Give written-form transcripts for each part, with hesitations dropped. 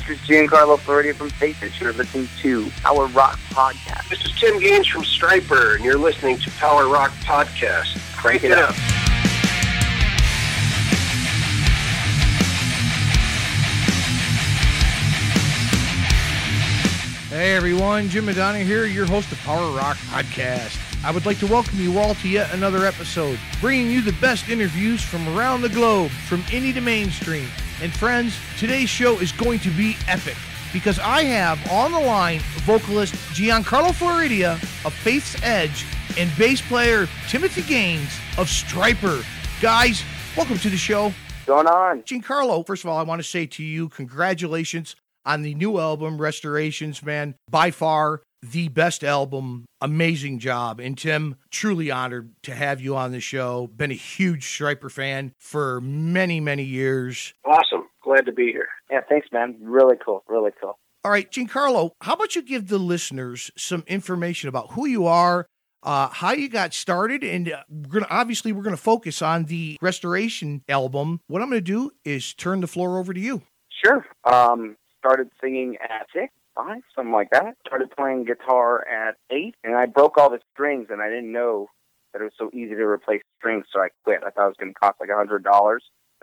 This is Giancarlo Floridia from Faces. You're listening to Power Rock Podcast. This is Tim Gaines from Stryper, and you're listening to Power Rock Podcast. Crank it up. Hey everyone, Jim Madonna here, your host of Power Rock Podcast. I would like to welcome you all to yet another episode, bringing you the best interviews from around the globe, from indie to mainstream. And friends, today's show is going to be epic, because I have on the line vocalist Giancarlo Floridia of Faith's Edge and bass player Timothy Gaines of Stryper. Guys, welcome to the show. What's going on? Giancarlo, first of all, I want to say to you, congratulations on the new album, Restorations, man. By far, the best album. Amazing job. And Tim, truly honored to have you on the show. Been a huge Stryper fan for many, many years. Awesome. Glad to be here. Yeah, thanks, man. Really cool. Really cool. All right, Giancarlo, how about you give the listeners some information about who you are, how you got started, and we're going to focus on the Restoration album. What I'm going to do is turn the floor over to you. Sure. Started singing at 6, 5, something like that. Started playing guitar at 8, and I broke all the strings, and I didn't know that it was so easy to replace strings, so I quit. I thought it was going to cost like $100.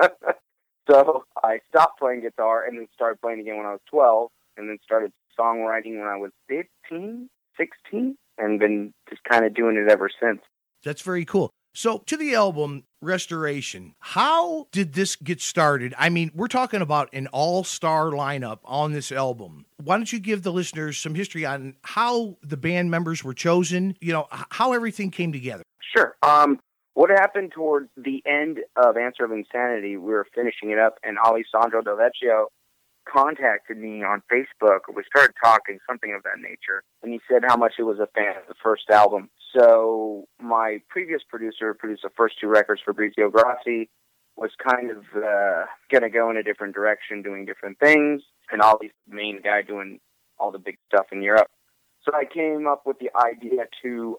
So I stopped playing guitar and then started playing again when I was 12, and then started songwriting when I was 15, 16, and been just kind of doing it ever since. That's very cool. So to the album, Restoration, how did this get started? I mean, we're talking about an all-star lineup on this album. Why don't you give the listeners some history on how the band members were chosen, how everything came together? Sure. What happened towards the end of Answer of Insanity, we were finishing it up, and Alessandro Del Vecchio contacted me on Facebook. We started talking, something of that nature, and he said how much he was a fan of the first album. So my previous producer produced the first 2 records for Fabrizio Grassi, was kind of going to go in a different direction, doing different things, and Ollie's the main guy doing all the big stuff in Europe. So I came up with the idea to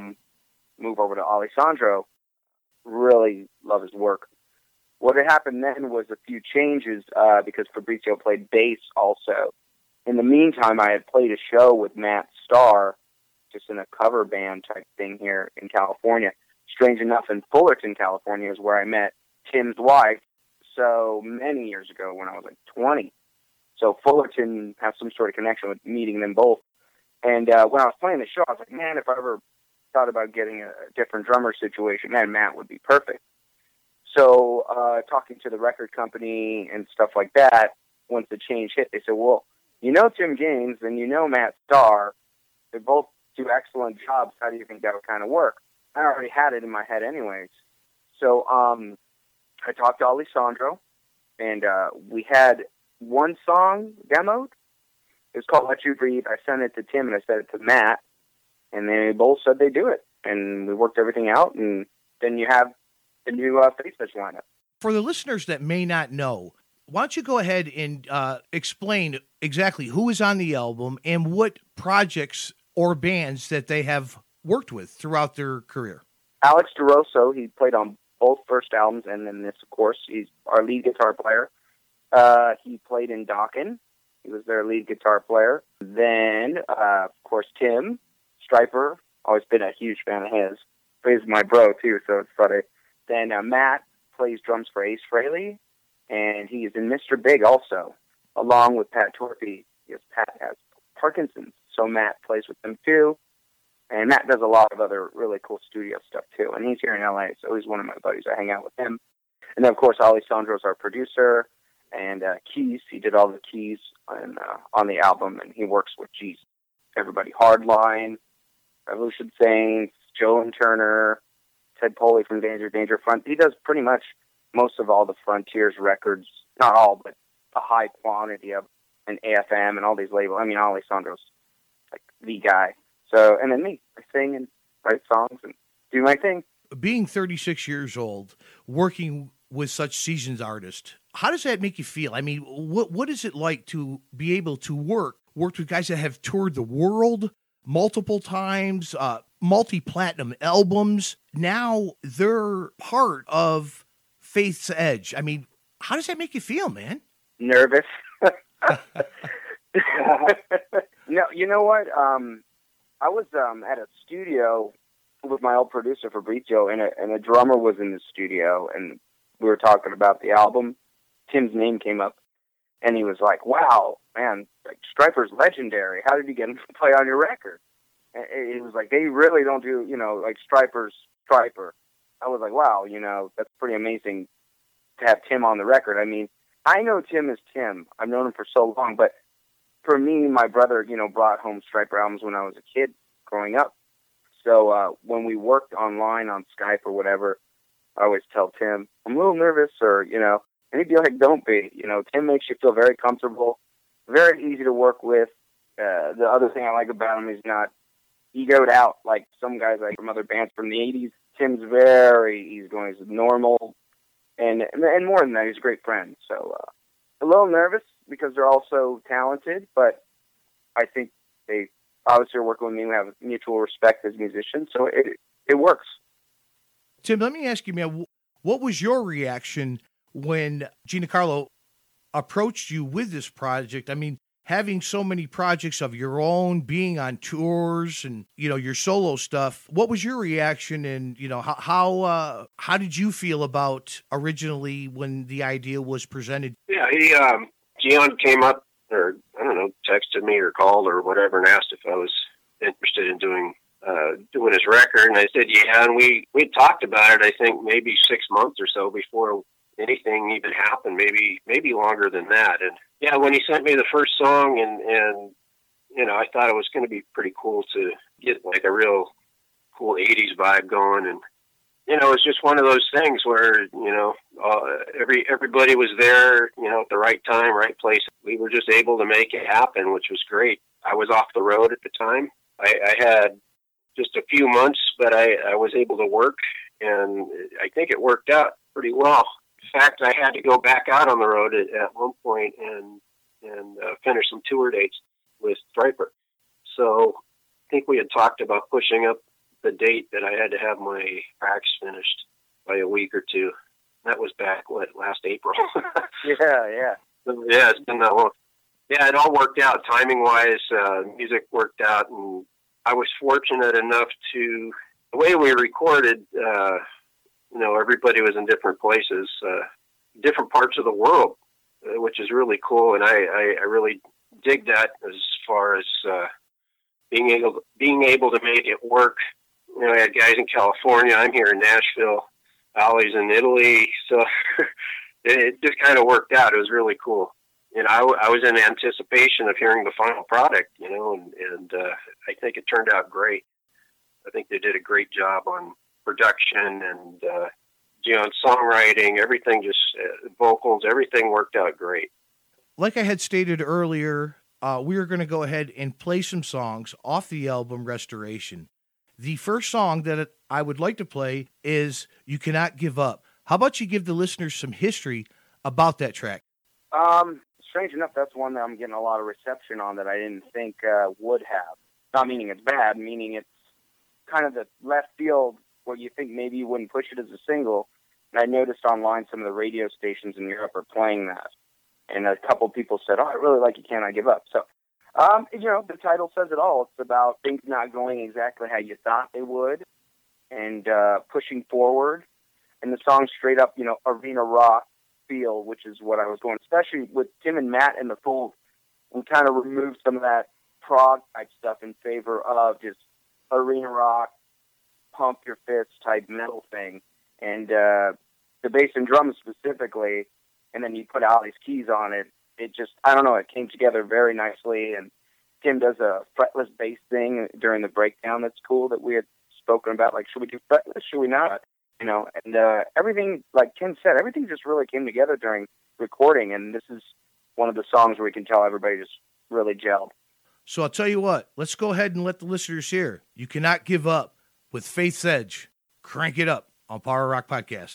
move over to Alessandro. Really love his work. What had happened then was a few changes because Fabrizio played bass also. In the meantime, I had played a show with Matt Starr, just in a cover band type thing here in California. Strange enough, in Fullerton, California is where I met Tim's wife, so many years ago when I was like 20. So Fullerton has some sort of connection with meeting them both. And when I was playing the show, I was like, man, if I ever thought about getting a different drummer situation, man, Matt would be perfect. So talking to the record company and stuff like that, once the change hit, they said, well, you know Tim Gaines and you know Matt Starr. They both do excellent jobs. How do you think that would kind of work? I already had it in my head anyways. So I talked to Alessandro, and we had one song demoed. It was called Let You Breathe. I sent it to Tim, and I sent it to Matt, and they both said they'd do it. And we worked everything out, and then you have the new Faith's Edge lineup. For the listeners that may not know, why don't you go ahead and explain exactly who is on the album and what projects or bands that they have worked with throughout their career? Alex DeRosso, he played on both first albums, and then this, of course, he's our lead guitar player. He played in Dokken. He was their lead guitar player. Then, of course, Tim, Stryper, always been a huge fan of his. He's my bro, too, so it's funny. Then Matt plays drums for Ace Frehley, and he's in Mr. Big also, along with Pat Torpey. Yes, Pat has Parkinson's, so Matt plays with them, too. And Matt does a lot of other really cool studio stuff, too. And he's here in L.A., so he's one of my buddies. I hang out with him. And then, of course, Alessandro's our producer. And keys, he did all the keys on the album, and he works with, everybody. Hardline, Revolution Saints, Joe and Turner, Ted Poley from Danger Front. He does pretty much most of all the Frontiers records. Not all, but a high quantity of an AFM and all these labels. I mean, Alessandro's like the guy. So, and then me, I sing and write songs and do my thing. Being 36 years old, working with such seasoned artists, how does that make you feel? I mean, what is it like to be able to work with guys that have toured the world multiple times, multi-platinum albums? Now they're part of Faith's Edge. I mean, how does that make you feel, man? Nervous. You know what? I was at a studio with my old producer Fabrizio, and a drummer was in the studio, and we were talking about the album. Tim's name came up, and he was like, "Wow, man, like, Stryper's legendary. How did you get him to play on your record?" And he was like, "They really don't do, like Stryper's Stryper." I was like, "Wow, that's pretty amazing to have Tim on the record." I mean, I know Tim as Tim. I've known him for so long, but for me, my brother, brought home Stryper albums when I was a kid growing up. So when we worked online on Skype or whatever, I always tell Tim, I'm a little nervous, and he'd be like, don't be. Tim makes you feel very comfortable, very easy to work with. The other thing I like about him is not egoed out like some guys like from other bands from the 80s. Tim's very easygoing. He's normal, and more than that, he's a great friend. So a little nervous because they're all so talented, but I think they obviously are working with me. We have mutual respect as musicians, so it works. Tim, let me ask you, man, what was your reaction when Giancarlo approached you with this project? I mean, having so many projects of your own, being on tours and, your solo stuff, what was your reaction, and, how did you feel about originally when the idea was presented? Yeah, Gian came up, or I don't know, texted me or called or whatever and asked if I was interested in doing his record, and I said yeah, and we talked about it, I think maybe 6 months or so before anything even happened, maybe longer than that. And yeah, when he sent me the first song, and I thought it was going to be pretty cool to get like a real cool 80s vibe going, and it's just one of those things where everybody was there, at the right time, right place. We were just able to make it happen, which was great. I was off the road at the time. I had just a few months, but I was able to work, and I think it worked out pretty well. In fact, I had to go back out on the road at one point and finish some tour dates with Stryper. So I think we had talked about pushing up the date that I had to have my tracks finished by a week or two. That was back, last April? Yeah. So, yeah, it's been that long. Yeah, it all worked out. Timing-wise, music worked out, and I was fortunate enough to, the way we recorded, everybody was in different places, different parts of the world, which is really cool, and I really dig that as far as being able to make it work. I had guys in California, I'm here in Nashville, Ollie's in Italy, so it just kind of worked out. It was really cool. I was in anticipation of hearing the final product, and I think it turned out great. I think they did a great job on production and on songwriting, everything, just vocals, everything worked out great. Like I had stated earlier, we are going to go ahead and play some songs off the album Restoration. The first song that I would like to play is You Cannot Give Up. How about you give the listeners some history about that track? Strange enough, that's one that I'm getting a lot of reception on that I didn't think would have. Not meaning it's bad, meaning it's kind of the left field where you think maybe you wouldn't push it as a single. And I noticed online some of the radio stations in Europe are playing that. And a couple of people said, I really like You Cannot Give Up. So, the title says it all. It's about things not going exactly how you thought they would and pushing forward. And the song's straight up, arena rock feel, which is what I was going, especially with Tim and Matt in the fold. We kind of removed some of that prog type stuff in favor of just arena rock, pump your fists type metal thing. And the bass and drums specifically, and then you put Ali's keys on it. It just, I don't know, it came together very nicely. And Tim does a fretless bass thing during the breakdown that's cool that we had spoken about. Like, should we do fretless? Should we not? And everything, like Tim said, everything just really came together during recording. And this is one of the songs where we can tell everybody just really gelled. So I'll tell you what, let's go ahead and let the listeners hear You Cannot Give Up with Faith's Edge. Crank it up on Power Rock Podcast.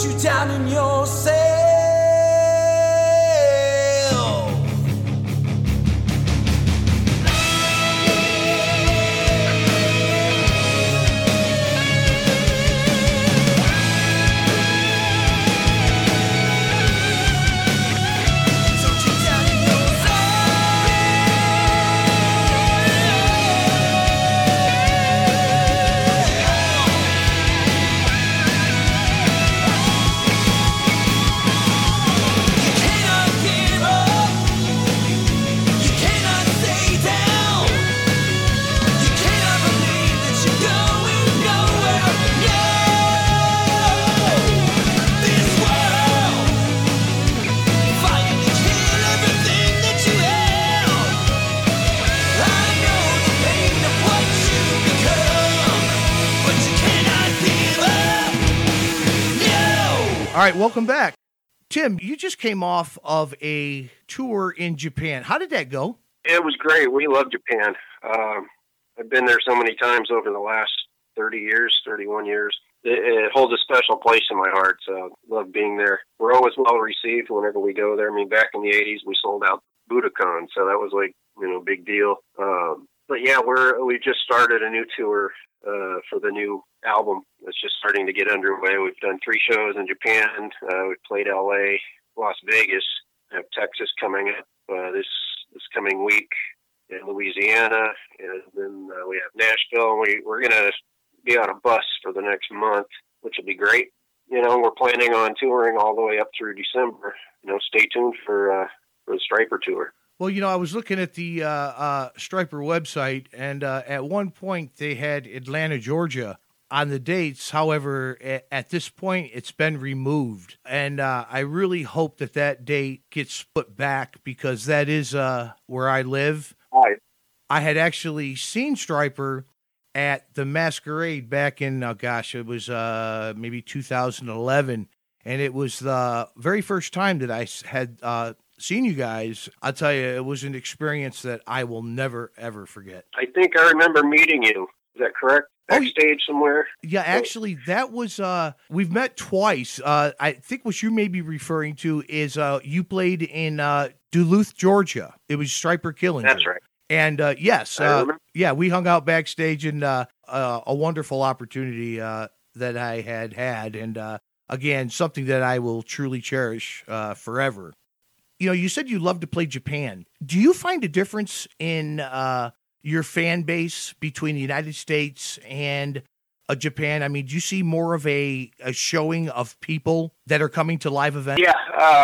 you down in your cell. All right, welcome back. Tim, you just came off of a tour in Japan. How did that go? It was great. We love Japan. I've been there so many times over the last 31 years. It holds a special place in my heart, so I love being there. We're always well received whenever we go there. I mean, back in the 80s, we sold out Budokan, so that was like, big deal. But yeah, we just started a new tour for the new album. It's just starting to get underway. We've done 3 shows in Japan. We've played LA, Las Vegas. We have Texas coming up this coming week, in Louisiana, and then we have Nashville. We're going to be on a bus for the next month, which will be great. We're planning on touring all the way up through December. Stay tuned for the Stryper tour. Well, I was looking at the Stryper website, and at one point they had Atlanta, Georgia on the dates. However, at this point, it's been removed. And I really hope that date gets put back, because that is where I live. Hi. I had actually seen Stryper at the Masquerade back in, it was maybe 2011. And it was the very first time that I had seen you guys. I'll tell you, it was an experience that I will never, ever forget. I think I remember meeting you. Is that correct? Backstage somewhere? Yeah, actually, that was, we've met twice. I think what you may be referring to is you played in Duluth, Georgia. It was Stryper Killinger. That's right. And yes, we hung out backstage, and a wonderful opportunity that I had. And again, something that I will truly cherish forever. You said you love to play Japan. Do you find a difference in your fan base between the United States and Japan? I mean, do you see more of a showing of people that are coming to live events? Yeah,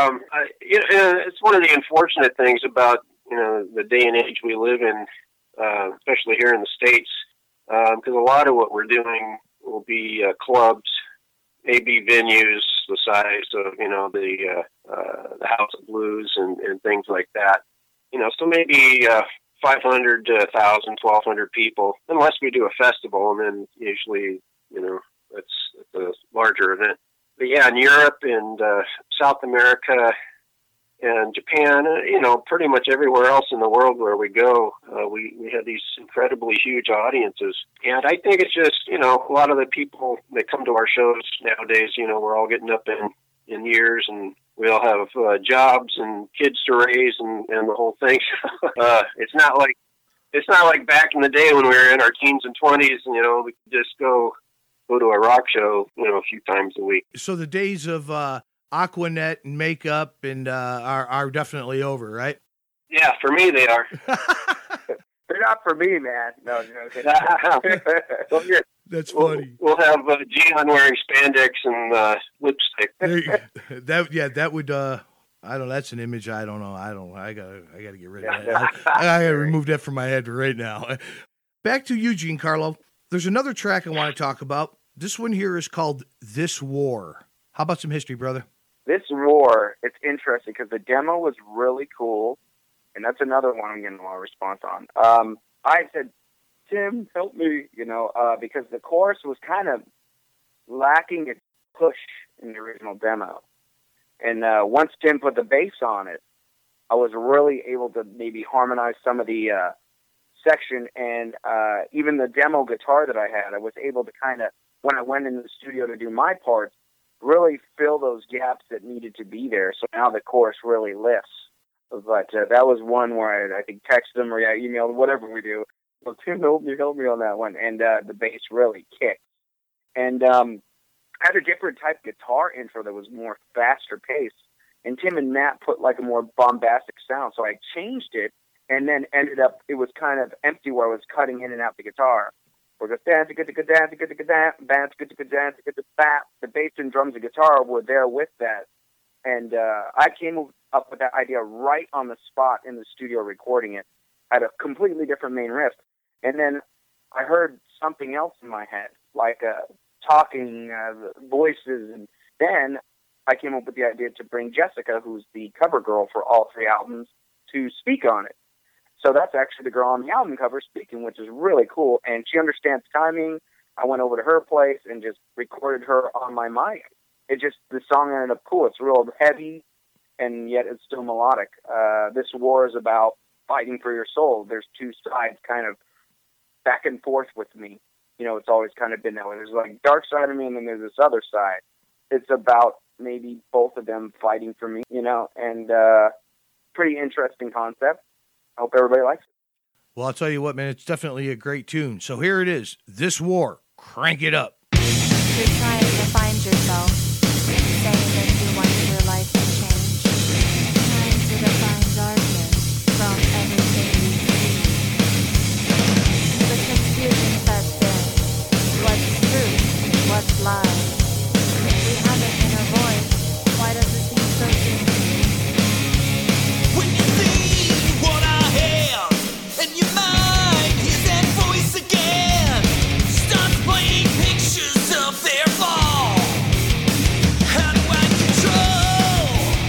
it's one of the unfortunate things about the day and age we live in, especially here in the States, because a lot of what we're doing will be clubs, maybe venues the size of the House of Blues and things like that. So maybe 500 to 1,000, 1,200 people, unless we do a festival, and then usually it's a larger event. But yeah, in Europe and South America and Japan, pretty much everywhere else in the world where we go, we have these incredibly huge audiences. And I think it's just, a lot of the people that come to our shows nowadays, we're all getting up in years, and we all have jobs and kids to raise and the whole thing. It's not like back in the day when we were in our teens and 20s, and, we could just go to a rock show, a few times a week. So the days of Aquanet and makeup and are definitely over, right? Yeah, for me they are. They're not for me, man. No. Well, that's funny. We'll have Gian wearing spandex and lipstick. That would. I don't know. That's an image. I don't know. I gotta get rid of that. I gotta remove that from my head right now. Back to you, Giancarlo. There's another track I want to talk about. This one here is called "This War." How about some history, brother? This War, it's interesting because the demo was really cool, and that's another one I'm getting a lot of response on. I said, Tim, help me, because the chorus was kind of lacking its push in the original demo. And once Tim put the bass on it, I was really able to maybe harmonize some of the section, and even the demo guitar that I had, I was able to kind of, when I went in the studio to do my parts, really fill those gaps that needed to be there. So now the chorus really lifts. But that was one where I think texted him or emailed, whatever we do. Well, Tim, help me on that one. And the bass really kicked. And I had a different type of guitar intro that was more faster paced. And Tim and Matt put like a more bombastic sound. So I changed it and then ended up, it was kind of empty where I was cutting in and out the guitar. We're just the bass and drums and guitar were there with that. And I came up with that idea right on the spot in the studio recording it. I had a completely different main riff. And then I heard something else in my head, like talking voices. And then I came up with the idea to bring Jessica, who's the cover girl for all 3 albums, to speak on it. So that's actually the girl on the album cover speaking, which is really cool. And she understands timing. I went over to her place and just recorded her on my mic. The song ended up cool. It's real heavy, and yet it's still melodic. This war is about fighting for your soul. There's 2 sides kind of back and forth with me. It's always kind of been that way. There's like dark side of me, and then there's this other side. It's about maybe both of them fighting for me, and pretty interesting concept. I hope everybody likes it. Well, I'll tell you what, man, it's definitely a great tune. So here it is, This War. Crank it up. You're trying to find yourself, saying that you want your life to change, trying to define darkness from everything you see. The confusion sets in. What's truth? What's lies? We have an inner voice. Why does it seem so distant? When you see what I have, and your mind hears that voice again, starts playing pictures of their fall. How do I control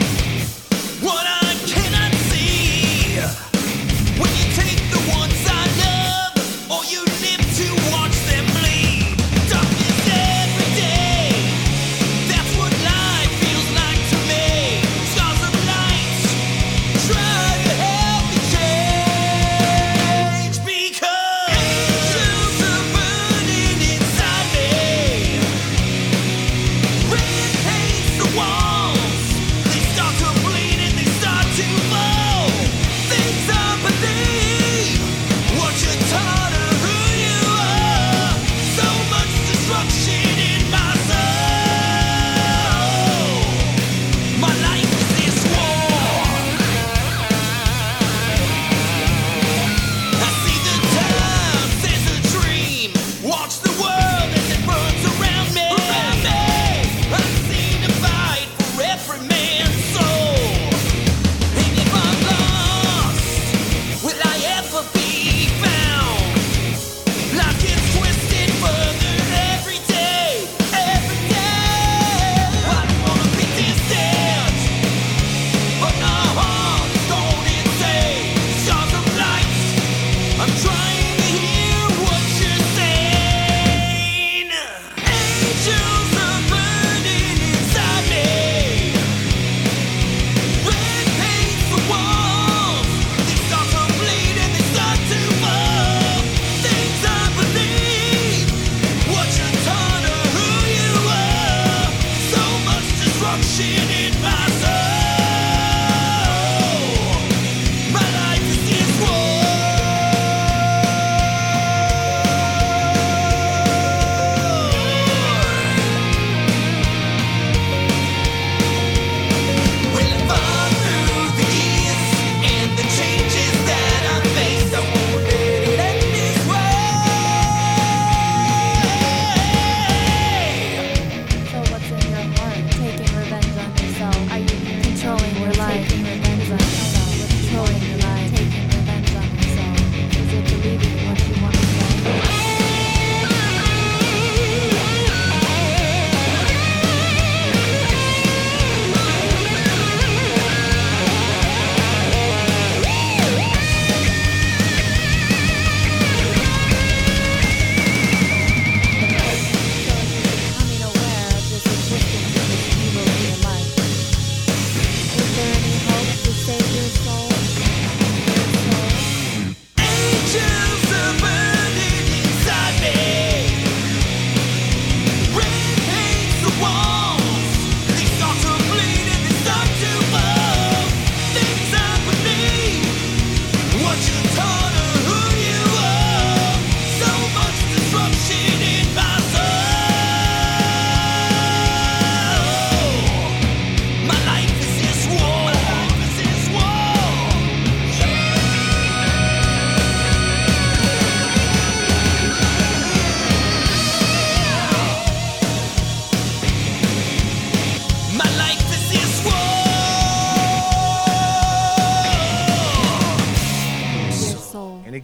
what I cannot see? When you take the ones I love, or you live to watch them bleed. Darkness every day, that's what life feels like to me. Stars of light, try to help me change, because angels are burning inside me. Red paints the walls, they start to bleed and they start to fall. Things I believe, what you're taught of who you are. So much destruction in my soul. My life is this war. I see the times as a dream. Watch the world as it burns around me. I've seen a fight for every man's soul. And if I'm lost, will I ever be found? Life gets twisted further every day, every day. I don't wanna be distant, but my heart is going insane. Stars of light, I'm trying to hear what you're saying. Angels are burning inside me. Red paints the walls, they start to bleed and they start to fall. Things I believe, what you're taught of who you are. So much destruction in my soul. My life is this war. Well, I've gone through the years and the changes that I faced. I won't let it end this way. So what's in your heart? Taking revenge on yourself? Are you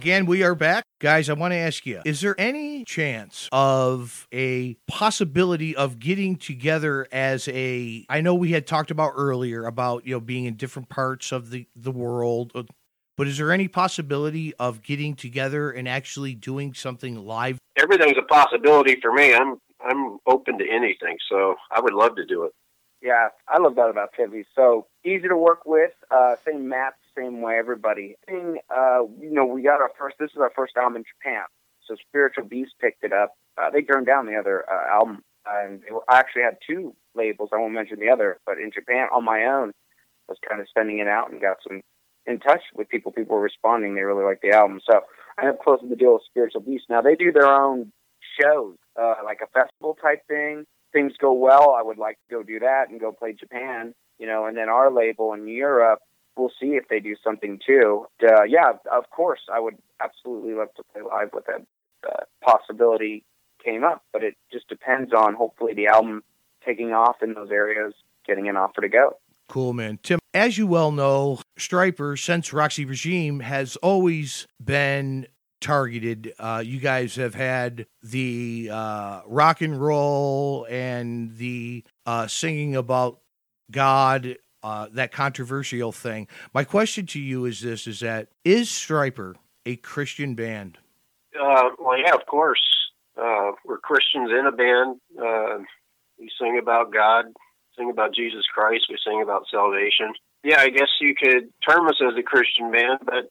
again, we are back. Guys, I want to ask you, is there any chance of a possibility of getting together as I know we had talked about earlier about, being in different parts of the world, but is there any possibility of getting together and actually doing something live? Everything's a possibility for me. I'm open to anything, so I would love to do it. Yeah, I love that about Tivy. So easy to work with, same map, same way, everybody. We got this is our first album in Japan. So Spiritual Beast picked it up. They turned down the other album. And I actually had two labels. I won't mention the other, but in Japan, on my own, I was kind of sending it out and got some in touch with people. People were responding. They really liked the album. So I ended up closing the deal with Spiritual Beast. Now, they do their own shows, like a festival type thing. Things go well, I would like to go do that and go play Japan, and then our label in Europe, we'll see if they do something too. Yeah, of course, I would absolutely love to play live with them. Possibility came up, but it just depends on hopefully the album taking off in those areas, getting an offer to go. Cool, man. Tim, as you well know, Stryper, since Roxy Regime, has always been targeted. You guys have had the rock and roll and the singing about God, that controversial thing. My question to you is this, is Stryper a Christian band? Well, yeah, of course. We're Christians in a band. We sing about God, sing about Jesus Christ. We sing about salvation. Yeah, I guess you could term us as a Christian band, but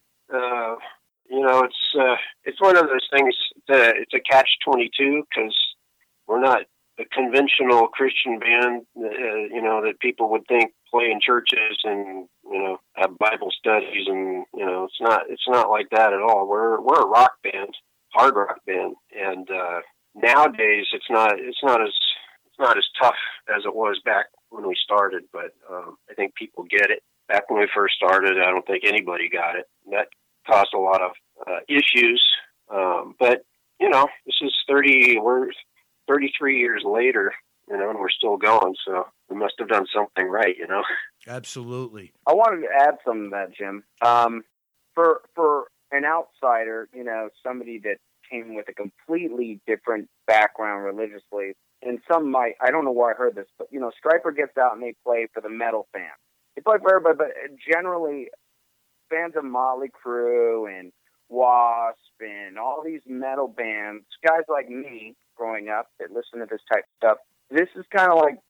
it's one of those things that it's a catch-22 because we're not a conventional Christian band, that people would think play in churches and, have Bible studies and, it's not like that at all. We're a rock band, hard rock band. And, nowadays it's not as tough as it was back when we started, but, I think people get it. Back when we first started, I don't think anybody got it. That caused a lot of issues, but this is we're 33 years later, and we're still going, so we must have done something right, Absolutely. I wanted to add some of that, Jim. For an outsider, somebody that came with a completely different background religiously, and I don't know where I heard this, but Stryper gets out and they play for the metal fans. They play for everybody, but generally fans of Motley Crue and Wasp and all these metal bands, guys like me growing up that listen to this type of stuff, this is kind of like,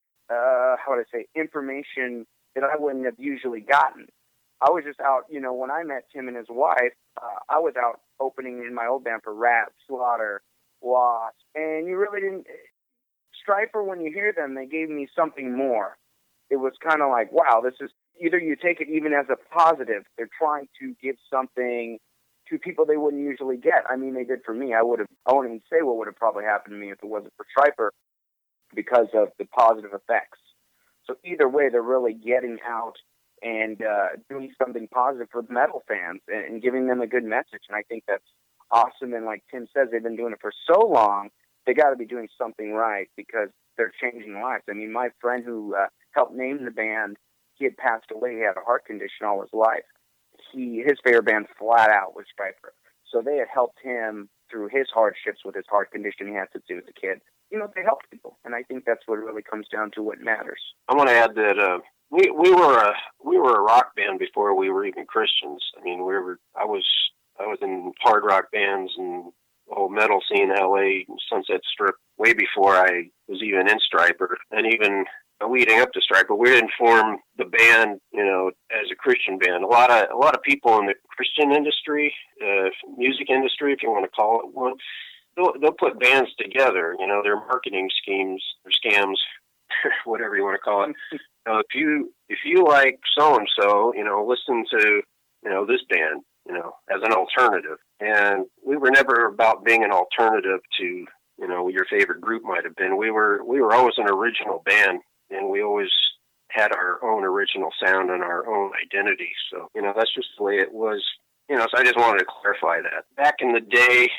information that I wouldn't have usually gotten. I was just out, when I met Tim and his wife, I was out opening in my old band for Rat, Slaughter, Wasp, and you really didn't, Stryper, when you hear them, they gave me something more. It was kind of like, wow, this is, either you take it even as a positive, they're trying to give something to people they wouldn't usually get. I mean, they did for me. I won't even say what would have probably happened to me if it wasn't for Stryper because of the positive effects. So either way, they're really getting out and doing something positive for the metal fans and giving them a good message. And I think that's awesome. And like Tim says, they've been doing it for so long, they got to be doing something right because they're changing lives. I mean, my friend who helped name the band, he had passed away. He had a heart condition all his life. His favorite band flat out was Stryper. So they had helped him through his hardships with his heart condition he had to do as a kid. They helped people. And I think that's what really comes down to what matters. I want to add that we were a rock band before we were even Christians. I mean, I was in hard rock bands and the whole metal scene in LA, Sunset Strip, way before I was even in Stryper. And even leading up to Stryper, we didn't form the band, as a Christian band. A lot of people in the Christian industry, music industry, if you want to call it one, they'll put bands together. Their marketing schemes or scams, whatever you want to call it. If you like so and so, listen to this band, as an alternative. And we were never about being an alternative to your favorite group might have been. We were always an original band. And we always had our own original sound and our own identity. So, that's just the way it was. So I just wanted to clarify that. Back in the day,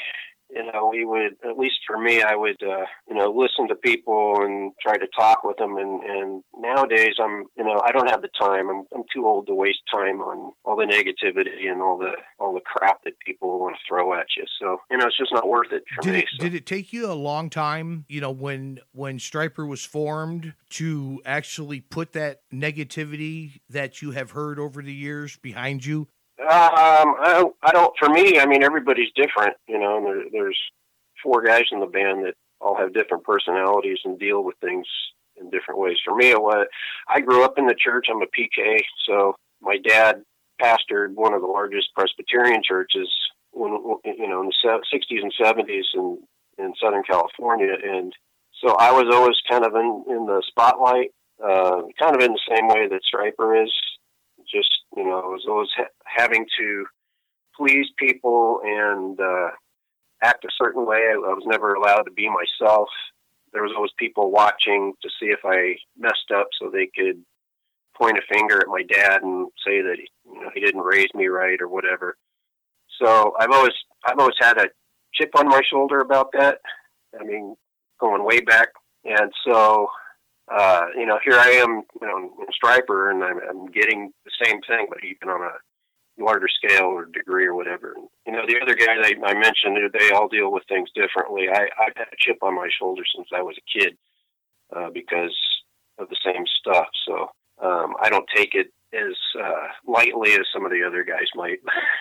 we would, at least for me, I would, listen to people and try to talk with them. And nowadays I don't have the time. I'm too old to waste time on all the negativity and all the crap that people want to throw at you. So, it's just not worth it for me. Did it take you a long time, when Stryper was formed, to actually put that negativity that you have heard over the years behind you? I don't, for me, everybody's different, and there's 4 guys in the band that all have different personalities and deal with things in different ways. For me, I grew up in the church. I'm a PK. So my dad pastored one of the largest Presbyterian churches in the 60s and 70s in Southern California. And so I was always kind of in the spotlight, kind of in the same way that Stryper is. Just, I was always having to please people and act a certain way. I was never allowed to be myself. There was always people watching to see if I messed up so they could point a finger at my dad and say that he didn't raise me right or whatever. So I've always had a chip on my shoulder about that. Going way back. And so here I am, in Stryper, and I'm getting the same thing, but even on a larger scale or degree or whatever. The other guys I mentioned, they all deal with things differently. I've had a chip on my shoulder since I was a kid because of the same stuff. So I don't take it as lightly as some of the other guys might,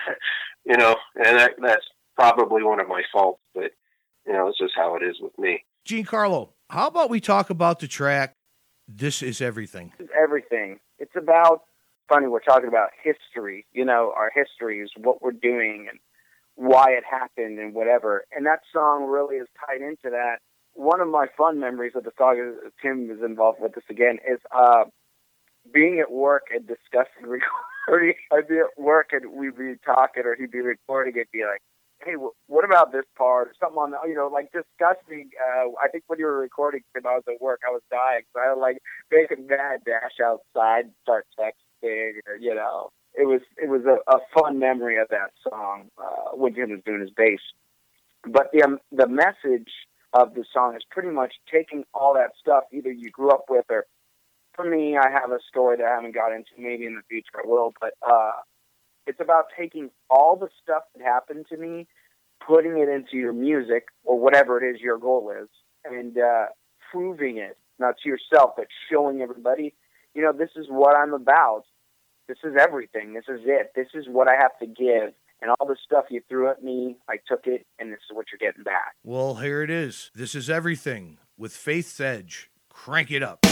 and that's probably one of my faults, but, it's just how it is with me. Giancarlo, how about we talk about the track, This Is Everything? This is everything. It's about, funny, we're talking about history. Our history is what we're doing and why it happened and whatever. And that song really is tied into that. One of my fun memories of the song, Tim is involved with this again, is being at work and discussing recording. I'd be at work and we'd be talking or he'd be recording and be like, hey, what about this part? Or something on discussing. I think when you were recording, when I was at work, I was dying. So I would make a mad dash outside, start texting, or, it was a fun memory of that song when Jim was doing his bass. But the message of the song is pretty much taking all that stuff either you grew up with, or for me, I have a story that I haven't got into. Maybe in the future I will, but it's about taking all the stuff that happened to me, putting it into your music or whatever it is your goal is, and proving it, not to yourself, but showing everybody, this is what I'm about. This is everything. This is it. This is what I have to give. And all the stuff you threw at me, I took it, and this is what you're getting back. Well, here it is. This Is Everything with Faith's Edge. Crank it up.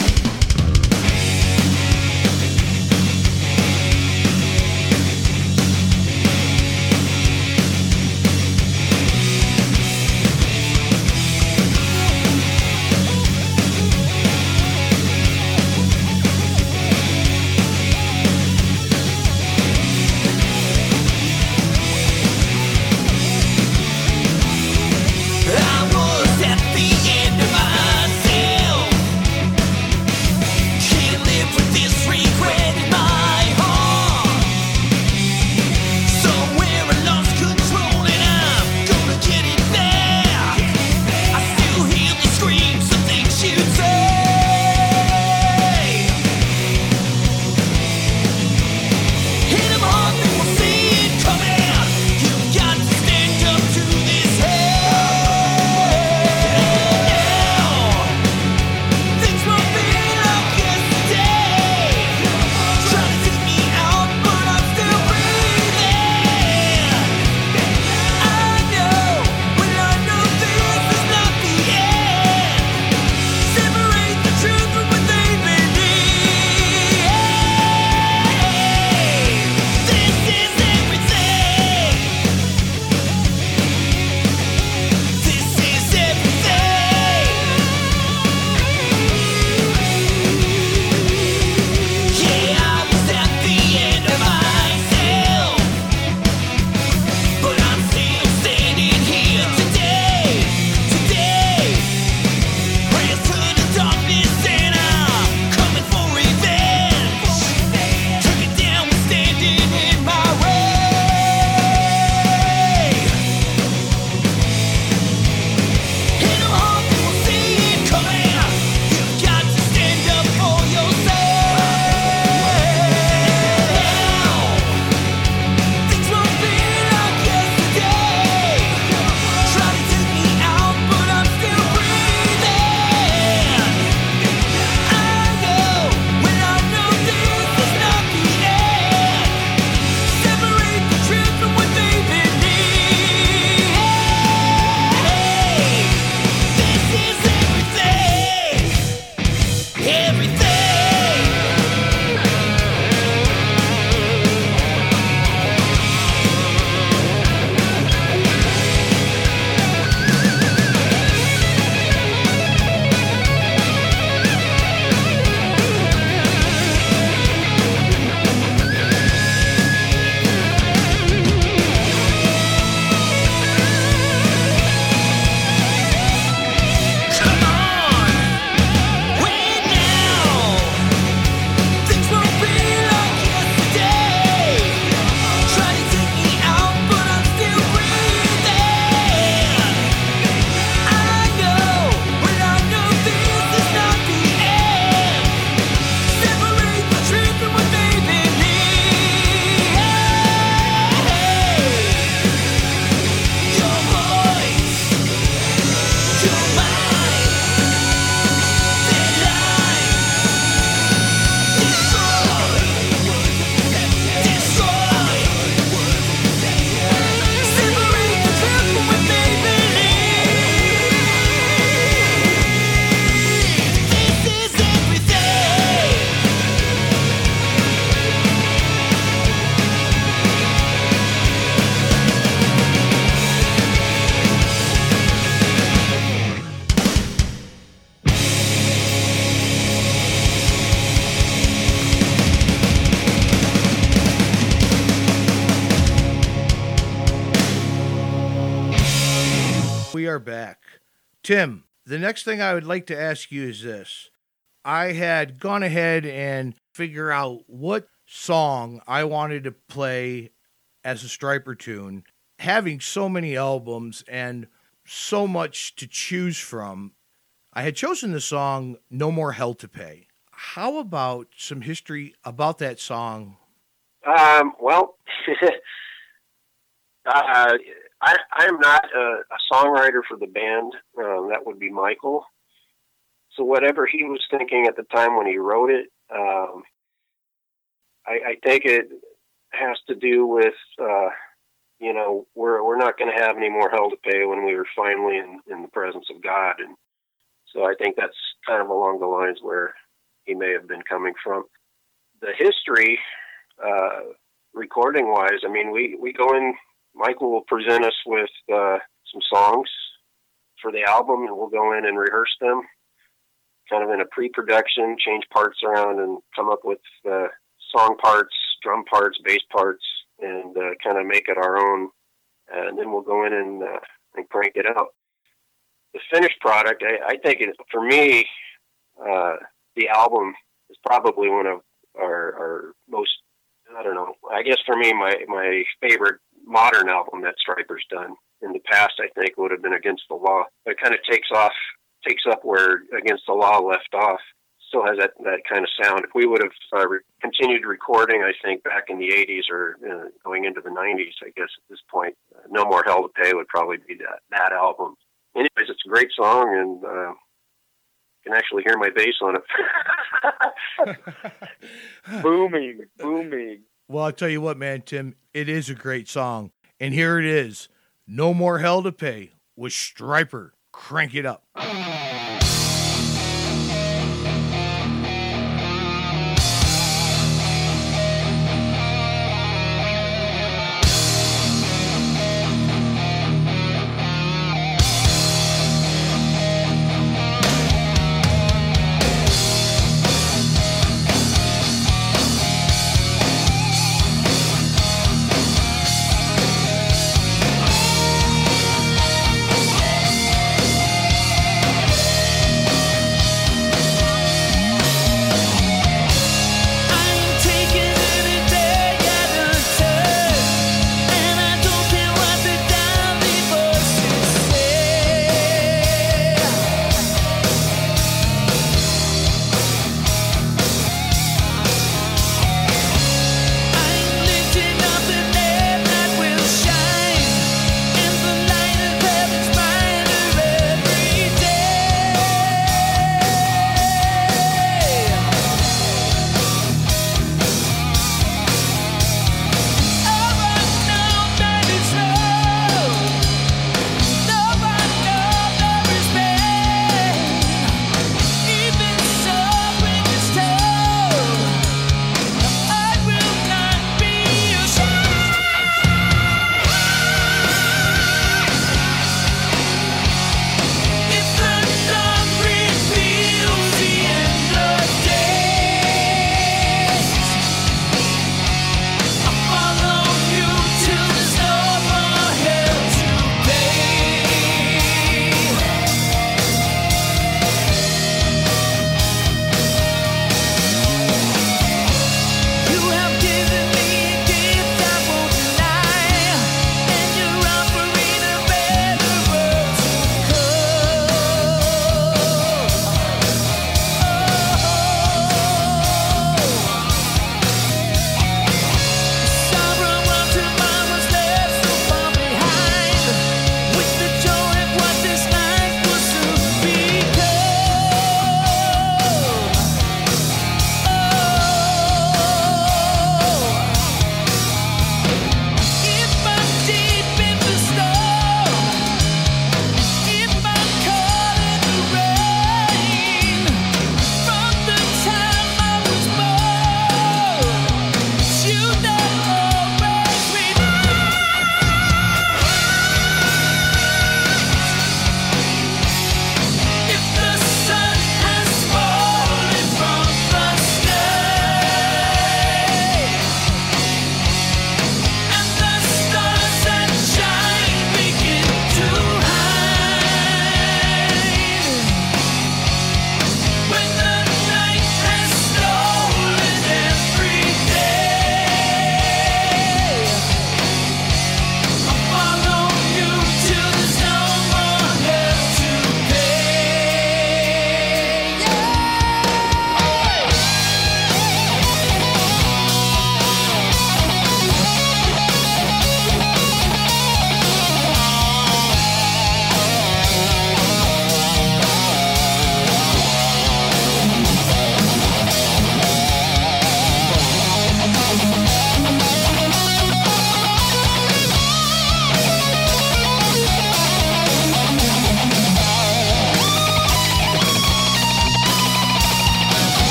I was at the end of myself. are back. Tim, the next thing I would like to ask you is this. I had gone ahead and figure out what song I wanted to play as a Stryper tune. Having so many albums and so much to choose from, I had chosen the song No More Hell to Pay. How about some history about that song? Well, I am not a songwriter for the band. That would be Michael. So whatever he was thinking at the time when he wrote it, I think it has to do with, we're not going to have any more hell to pay when we were finally in the presence of God. And so I think that's kind of along the lines where he may have been coming from. The history, recording-wise, I mean, we go in, Michael will present us with some songs for the album, and we'll go in and rehearse them, kind of in a pre-production, change parts around, and come up with song parts, drum parts, bass parts, and kind of make it our own. And then we'll go in and crank it out. The finished product, I think, for me, the album is probably one of our most, I don't know, I guess for me, my favorite modern album that Stryper's done. In the past, I think, would have been Against the Law. It kind of takes up where Against the Law left off. Still has that kind of sound. If we would have continued recording, I think, back in the 80s or going into the 90s, I guess at this point, No More Hell to Pay would probably be that album. Anyways, it's a great song, and you can actually hear my bass on it. Booming. Well, I'll tell you what, man, Tim, it is a great song. And here it is, No More Hell to Pay with Stryper. Crank it up.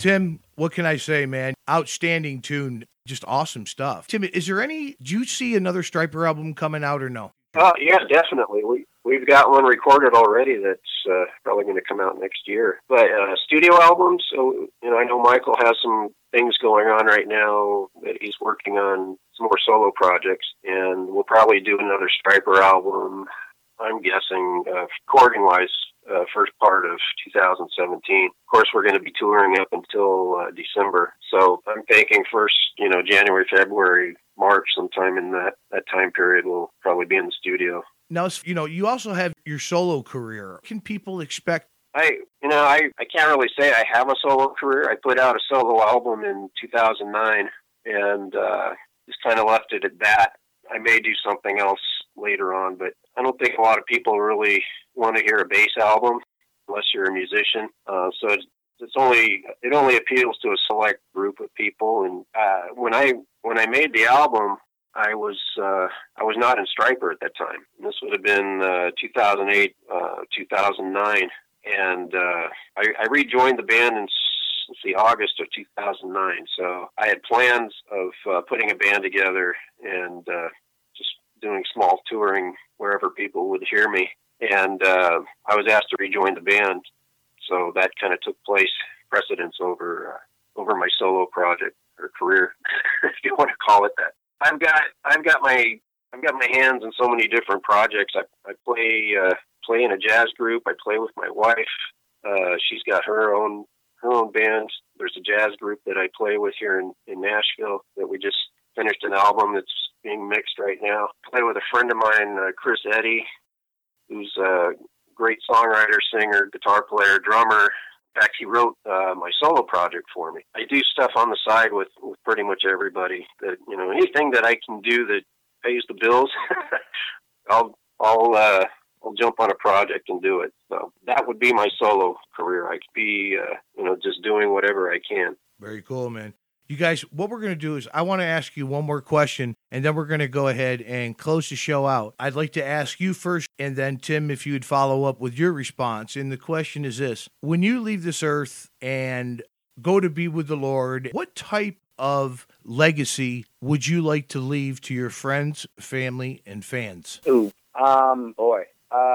Tim, what can I say, man? Outstanding tune. Just awesome stuff. Tim, do you see another Stryper album coming out or no? Yeah, definitely. We've got one recorded already that's probably going to come out next year. But studio albums, so I know Michael has some things going on right now that he's working on, some more solo projects, and we'll probably do another Stryper album, I'm guessing, recording-wise, first part of 2017. Of course, we're going to be touring up until December. So I'm thinking first, January, February, March, sometime in that time period, we'll probably be in the studio. Now, you also have your solo career. Can people expect? I can't really say I have a solo career. I put out a solo album in 2009 and just kind of left it at that. I may do something else later on, but I don't think a lot of people really want to hear a bass album unless you're a musician. So it only appeals to a select group of people. And when I made the album, I was not in Stryper at that time. This would have been 2008, 2009, and I rejoined the band in August of 2009. So I had plans of putting a band together and just doing small touring wherever people would hear me. And I was asked to rejoin the band, so that kind of took precedence over my solo project or career, if you want to call it that. I've got my hands in so many different projects. I play in a jazz group. I play with my wife. She's got her own band. There's a jazz group that I play with here in Nashville that we just finished an album that's being mixed right now. I play with a friend of mine, Chris Eddy, who's a great songwriter, singer, guitar player, drummer. In fact, he wrote my solo project for me. I do stuff on the side with pretty much everybody. That anything that I can do that pays the bills, I'll jump on a project and do it. So that would be my solo career. I could be just doing whatever I can. Very cool, man. You guys, what we're going to do is I want to ask you one more question, and then we're going to go ahead and close the show out. I'd like to ask you first, and then, Tim, if you would follow up with your response. And the question is this. When you leave this earth and go to be with the Lord, what type of legacy would you like to leave to your friends, family, and fans? Ooh, boy.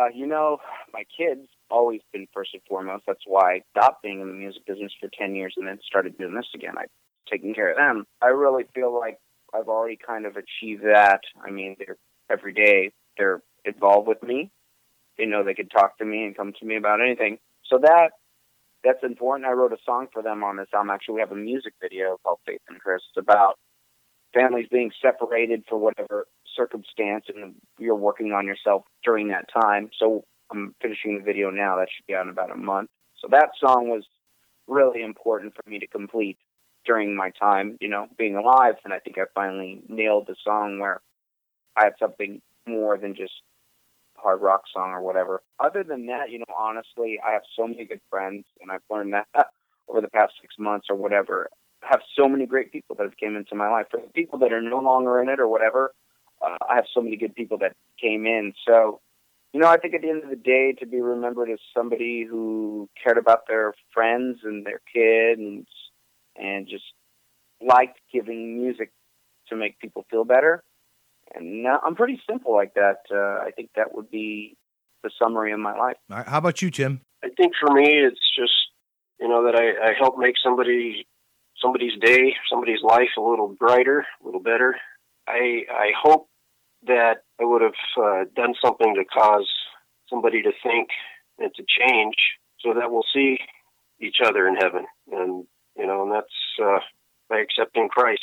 My kids always been first and foremost. That's why I stopped being in the music business for 10 years and then started doing this again. Taking care of them. I really feel like I've already kind of achieved that. I mean, every day they're involved with me. They know they could talk to me and come to me about anything. So that's important. I wrote a song for them on this album. Actually, we have a music video called Faith in Christ. It's about families being separated for whatever circumstance, and you're working on yourself during that time. So I'm finishing the video now. That should be out in about a month. So that song was really important for me to complete during my time, being alive. And I think I finally nailed the song where I had something more than just hard rock song or whatever. Other than that, honestly, I have so many good friends, and I've learned that over the past 6 months or whatever. I have so many great people that have came into my life. For the people that are no longer in it or whatever, I have so many good people that came in. So, I think at the end of the day, to be remembered as somebody who cared about their friends and their kids and just liked giving music to make people feel better. And I'm pretty simple like that. I think that would be the summary of my life. All right, how about you, Tim? I think for me, it's just, that I help make somebody's day, somebody's life a little brighter, a little better. I hope that I would have done something to cause somebody to think and to change so that we'll see each other in heaven. And that's by accepting Christ.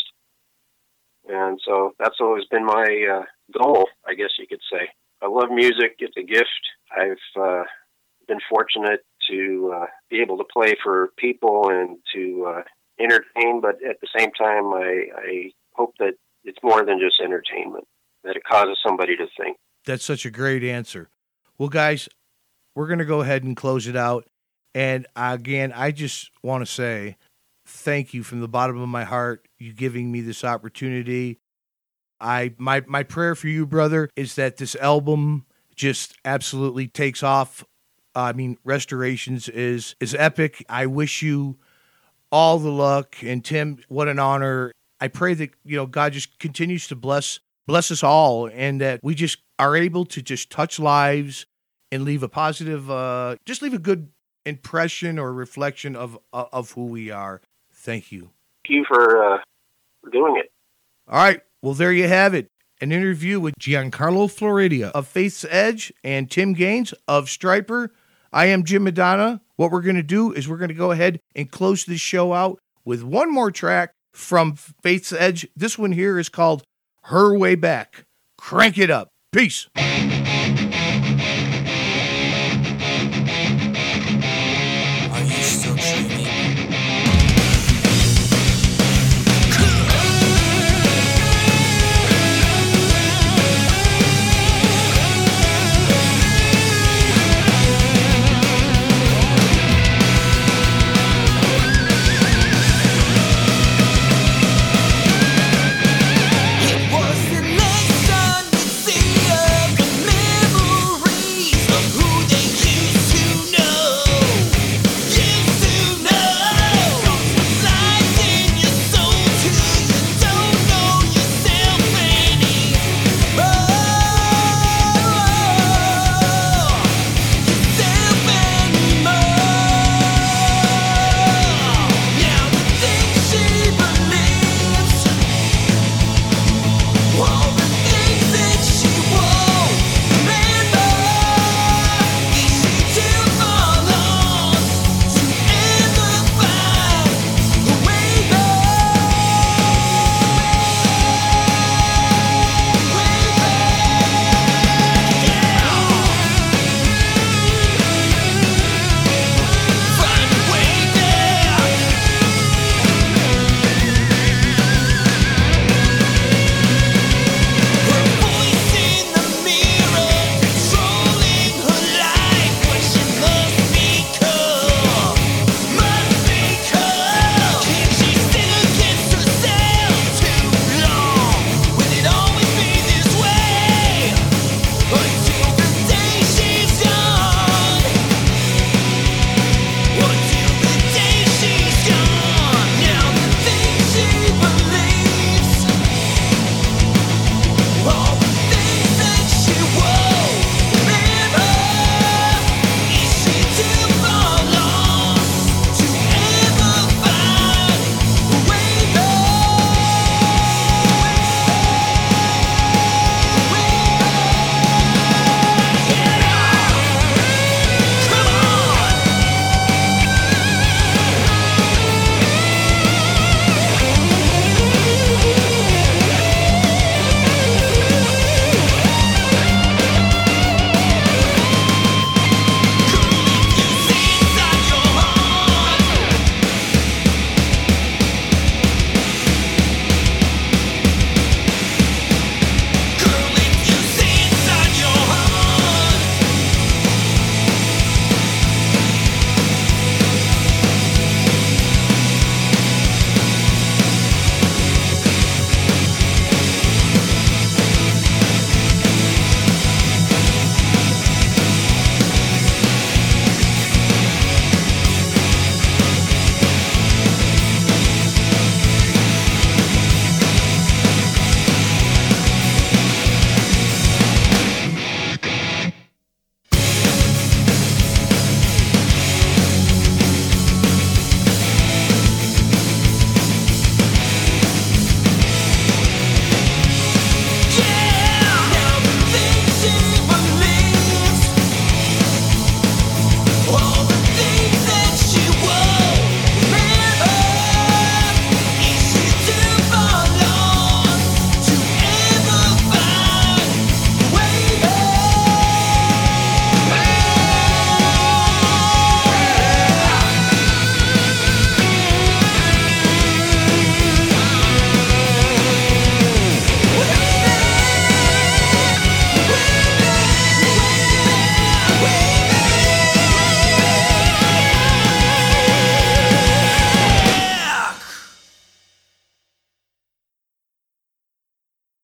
And so that's always been my goal, I guess you could say. I love music. It's a gift. I've been fortunate to be able to play for people and to entertain, but at the same time, I hope that it's more than just entertainment, that it causes somebody to think. That's such a great answer. Well, guys, we're going to go ahead and close it out. And again, I just want to say thank you from the bottom of my heart, you giving me this opportunity. My prayer for you, brother, is that this album just absolutely takes off. I mean, Restorations is epic. I wish you all the luck. And Tim, what an honor. I pray that, God just continues to bless us all, and that we just are able to just touch lives and leave a positive, just leave a good impression or reflection of who we are. Thank you. Thank you for doing it. All right. Well, there you have it. An interview with Giancarlo Floridia of Faith's Edge and Tim Gaines of Stryper. I am Jim Madonna. What we're going to do is we're going to go ahead and close this show out with one more track from Faith's Edge. This one here is called Her Way Back. Crank it up. Peace.